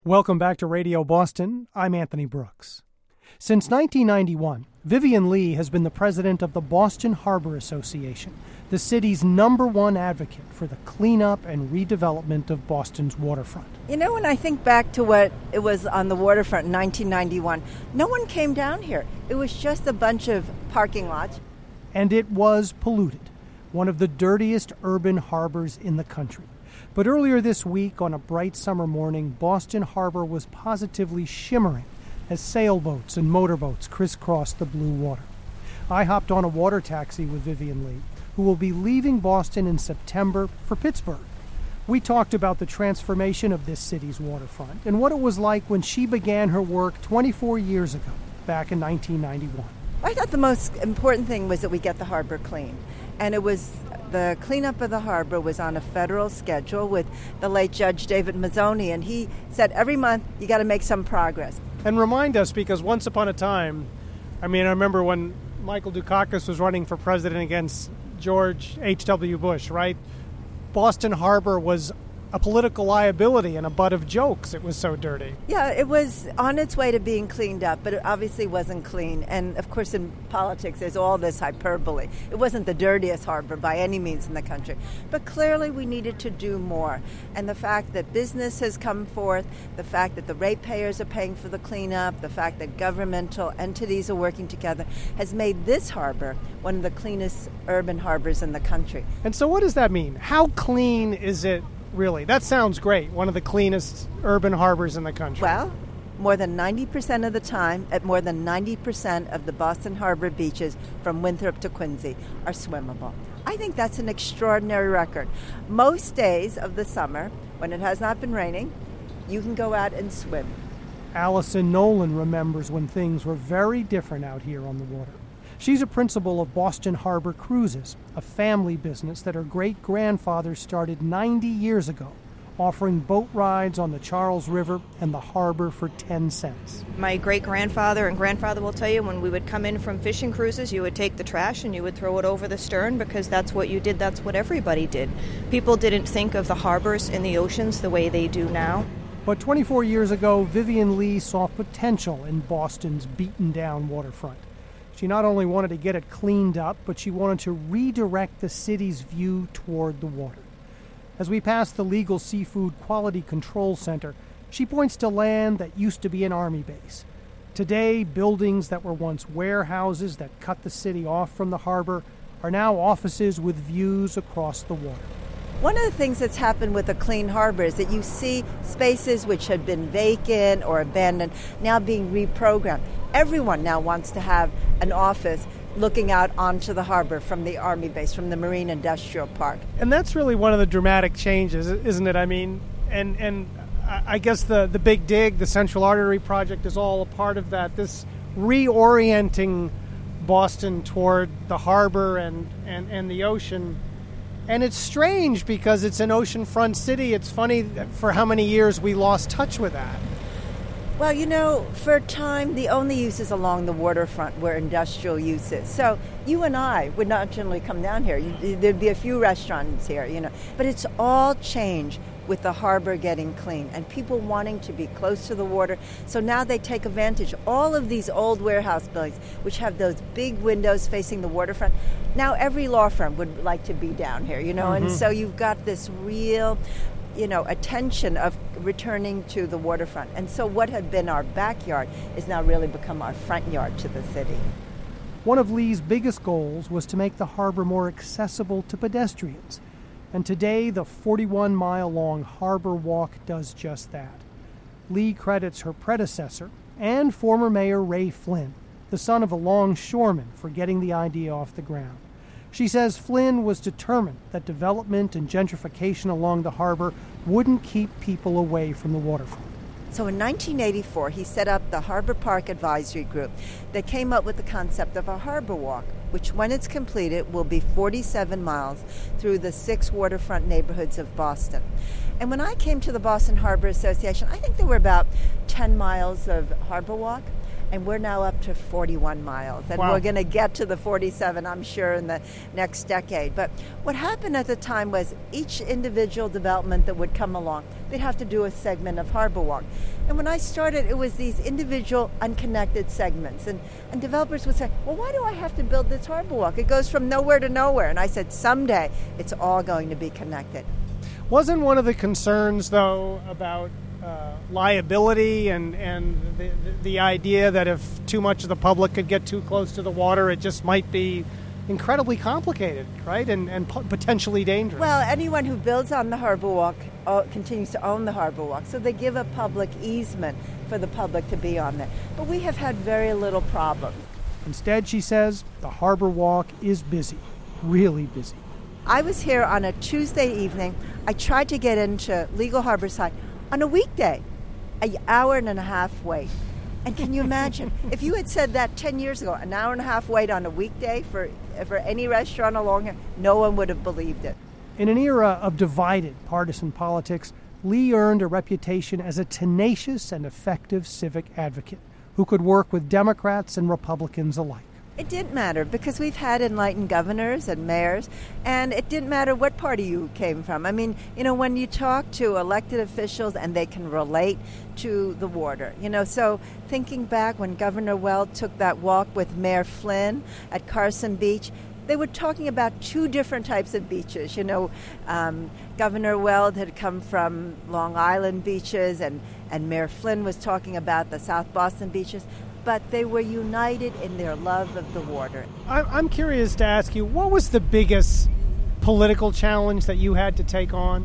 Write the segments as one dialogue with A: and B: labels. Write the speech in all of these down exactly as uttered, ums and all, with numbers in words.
A: Welcome back to Radio Boston. I'm Anthony Brooks. Since nineteen ninety-one, Vivian Lee has been the president of the Boston Harbor Association, the city's number one advocate for the cleanup and redevelopment of Boston's waterfront.
B: You know, when I think back to what it was on the waterfront in nineteen ninety-one, no one came down here. It was just a bunch of parking lots.
A: And it was polluted, one of the dirtiest urban harbors in the country. But earlier this week, on a bright summer morning, Boston Harbor was positively shimmering as sailboats and motorboats crisscrossed the blue water. I hopped on a water taxi with Vivian Lee, who will be leaving Boston in September for Pittsburgh. We talked about the transformation of this city's waterfront and what it was like when she began her work twenty-four years ago, back in nineteen ninety-one.
B: I thought the most important thing was that we get the harbor clean. And it was the cleanup of the harbor was on a federal schedule with the late Judge David Mazzoni, and he said every month you got to make some progress.
A: And remind us, because once upon a time, I mean, I remember when Michael Dukakis was running for president against George H W. Bush, right? Boston Harbor was a political liability and a butt of jokes. It was so dirty.
B: Yeah, it was on its way to being cleaned up, but it obviously wasn't clean. And, of course, in politics, there's all this hyperbole. It wasn't the dirtiest harbor by any means in the country. But clearly we needed to do more. And the fact that business has come forth, the fact that the ratepayers are paying for the cleanup, the fact that governmental entities are working together has made this harbor one of the cleanest urban harbors in the country.
A: And so what does that mean? How clean is it? Really, that sounds great. One of the cleanest urban harbors in the country.
B: Well, more than ninety percent of the time, at more than ninety percent of the Boston Harbor beaches from Winthrop to Quincy are swimmable. I think that's an extraordinary record. Most days of the summer, when it has not been raining, you can go out and swim.
A: Allison Nolan remembers when things were very different out here on the water. She's a principal of Boston Harbor Cruises, a family business that her great-grandfather started ninety years ago, offering boat rides on the Charles River and the harbor for ten cents.
C: My great-grandfather and grandfather will tell you when we would come in from fishing cruises, you would take the trash and you would throw it over the stern because that's what you did, that's what everybody did. People didn't think of the harbors and the oceans the way they do now.
A: But twenty-four years ago, Vivian Lee saw potential in Boston's beaten-down waterfront. She not only wanted to get it cleaned up, but she wanted to redirect the city's view toward the water. As we pass the Legal Seafood Quality Control Center, she points to land that used to be an Army base. Today, buildings that were once warehouses that cut the city off from the harbor are now offices with views across the water.
B: One of the things that's happened with a clean harbor is that you see spaces which had been vacant or abandoned now being reprogrammed. Everyone now wants to have an office looking out onto the harbor from the Army base, from the Marine Industrial Park.
A: And that's really one of the dramatic changes, isn't it? I mean, and and I guess the, the Big Dig, the Central Artery Project, is all a part of that, this reorienting Boston toward the harbor and, and, and the ocean. And it's strange because it's an oceanfront city. It's funny for how many years we lost touch with that.
B: Well, you know, for a time, the only uses along the waterfront were industrial uses. So you and I would not generally come down here. You, there'd be a few restaurants here, you know. But it's all changed with the harbor getting clean and people wanting to be close to the water. So now they take advantage. All of these old warehouse buildings, which have those big windows facing the waterfront, now every law firm would like to be down here, you know. Mm-hmm. And so you've got this real, you know, attention of returning to the waterfront. And so what had been our backyard is now really become our front yard to the city.
A: One of Lee's biggest goals was to make the harbor more accessible to pedestrians. And today, the forty-one mile long Harbor Walk does just that. Lee credits her predecessor and former Mayor Ray Flynn, the son of a longshoreman, for getting the idea off the ground. She says Flynn was determined that development and gentrification along the harbor wouldn't keep people away from the waterfront.
B: So in nineteen eighty-four, he set up the Harbor Park Advisory Group that came up with the concept of a harbor walk, which when it's completed will be forty-seven miles through the six waterfront neighborhoods of Boston. And when I came to the Boston Harbor Association, I think there were about ten miles of harbor walk. and we're now up to forty-one miles. And
A: wow.
B: We're going to get to the forty-seven, I'm sure, in the next decade. But what happened at the time was each individual development that would come along, they'd have to do a segment of Harbor Walk. And when I started, it was these individual unconnected segments. And, and developers would say, well, why do I have to build this Harbor Walk? It goes from nowhere to nowhere. And I said, someday it's all going to be connected.
A: Wasn't one of the concerns, though, about uh, liability and, and the, the, the idea that if too much of the public could get too close to the water, it just might be incredibly complicated, right, and, and po- potentially dangerous?
B: Well, anyone who builds on the Harbor Walk uh, continues to own the Harbor Walk, so they give a public easement for the public to be on there. But we have had very little problems.
A: Instead, she says, the Harbor Walk is busy, really busy.
B: I was here on a Tuesday evening. I tried to get into Legal Harborside on a weekday, an hour and a half wait. And can you imagine, if you had said that ten years ago, an hour and a half wait on a weekday for, for any restaurant along here, no one would have believed it.
A: In an era of divided partisan politics, Lee earned a reputation as a tenacious and effective civic advocate who could work with Democrats and Republicans alike.
B: It didn't matter because we've had enlightened governors and mayors, and it didn't matter what party you came from. I mean, you know, when you talk to elected officials and they can relate to the water, you know, so thinking back when Governor Weld took that walk with Mayor Flynn at Carson Beach, they were talking about two different types of beaches. You know, um, Governor Weld had come from Long Island beaches, and, and Mayor Flynn was talking about the South Boston beaches. But they were united in their love of the water.
A: I'm curious to ask you, what was the biggest political challenge that you had to take on?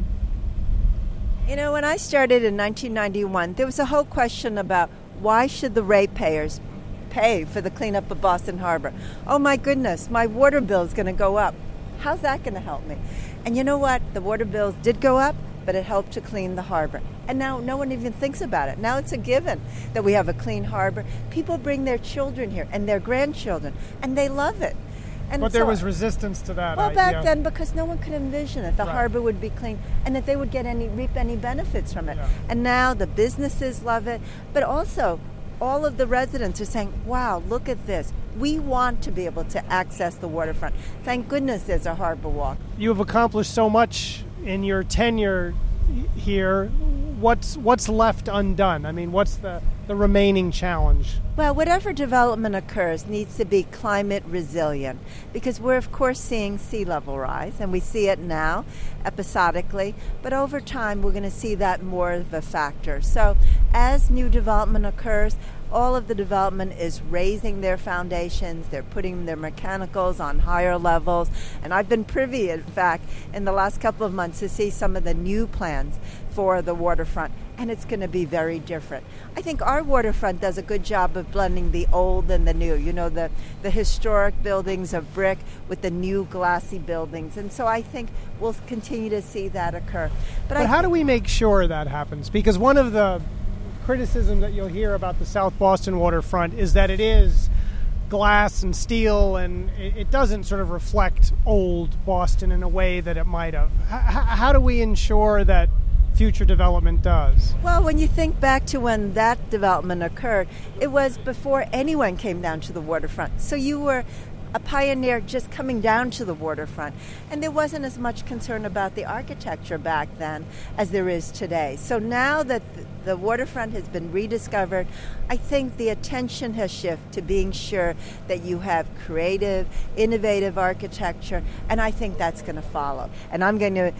B: You know, when I started in nineteen ninety-one, there was a whole question about why should the ratepayers pay for the cleanup of Boston Harbor? Oh, my goodness, my water bill is going to go up. How's that going to help me? And you know what? The water bills did go up, but it helped to clean the harbor. And now no one even thinks about it. Now it's a given that we have a clean harbor. People bring their children here and their grandchildren, and they love it. And
A: but
B: so,
A: there was resistance to that
B: well,
A: idea.
B: back then, because no one could envision that the
A: right.
B: harbor would be clean and that they would get any reap any benefits from it.
A: Yeah.
B: And now the businesses love it, but also all of the residents are saying, wow, look at this. We want to be able to access the waterfront. Thank goodness there's a Harbor Walk.
A: You have accomplished so much in your tenure here. What's what's left undone? I mean, what's the, the remaining challenge?
B: Well, whatever development occurs needs to be climate resilient because we're, of course, seeing sea level rise, and we see it now episodically, but over time we're going to see that more of a factor. So as new development occurs, all of the development is raising their foundations. They're putting their mechanicals on higher levels. And I've been privy, in fact, in the last couple of months to see some of the new plans for the waterfront. And it's going to be very different. I think our waterfront does a good job of blending the old and the new. You know, the, the historic buildings of brick with the new glassy buildings. And so I think we'll continue to see that occur. But,
A: But
B: I
A: how do we make sure that happens? Because one of the criticism that you'll hear about the South Boston waterfront is that it is glass and steel, and it doesn't sort of reflect old Boston in a way that it might have. H- how do we ensure that future development does?
B: Well, when you think back to when that development occurred, it was before anyone came down to the waterfront. So you were a pioneer just coming down to the waterfront. And there wasn't as much concern about the architecture back then as there is today. So now that the waterfront has been rediscovered, I think the attention has shifted to being sure that you have creative, innovative architecture, and I think that's going to follow. And I'm going to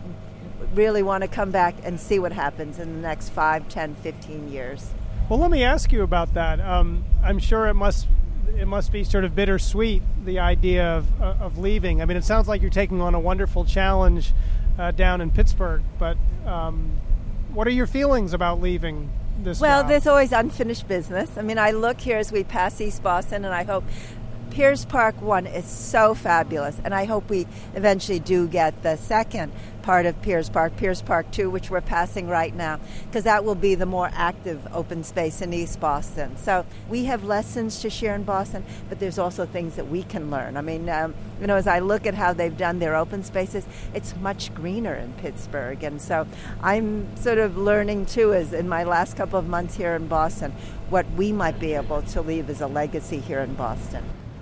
B: really want to come back and see what happens in the next five, ten, fifteen years.
A: Well, let me ask you about that. Um, I'm sure it must it must be sort of bittersweet, the idea of uh, of leaving. I mean, it sounds like you're taking on a wonderful challenge uh, down in Pittsburgh, but um, what are your feelings about leaving this
B: Well,
A: job?
B: there's always unfinished business. I mean, I look here as we pass East Boston, and I hope Piers Park one is so fabulous, and I hope we eventually do get the second. part of Piers Park, Piers Park two, which we're passing right now, because that will be the more active open space in East Boston. So we have lessons to share in Boston, but there's also things that we can learn. I mean, um, you know, as I look at how they've done their open spaces, it's much greener in Pittsburgh. And so I'm sort of learning, too, as in my last couple of months here in Boston, what we might be able to leave as a legacy here in Boston.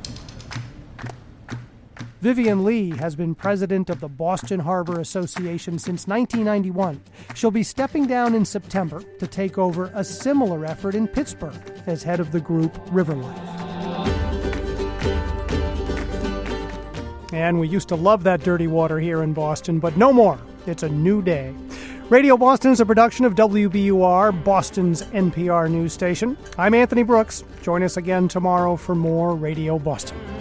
A: Vivian Lee has been president of the Boston Harbor Association since nineteen ninety-one. She'll be stepping down in September to take over a similar effort in Pittsburgh as head of the group Riverlife. And we used to love that dirty water here in Boston, but no more. It's a new day. Radio Boston is a production of W B U R, Boston's N P R news station. I'm Anthony Brooks. Join us again tomorrow for more Radio Boston.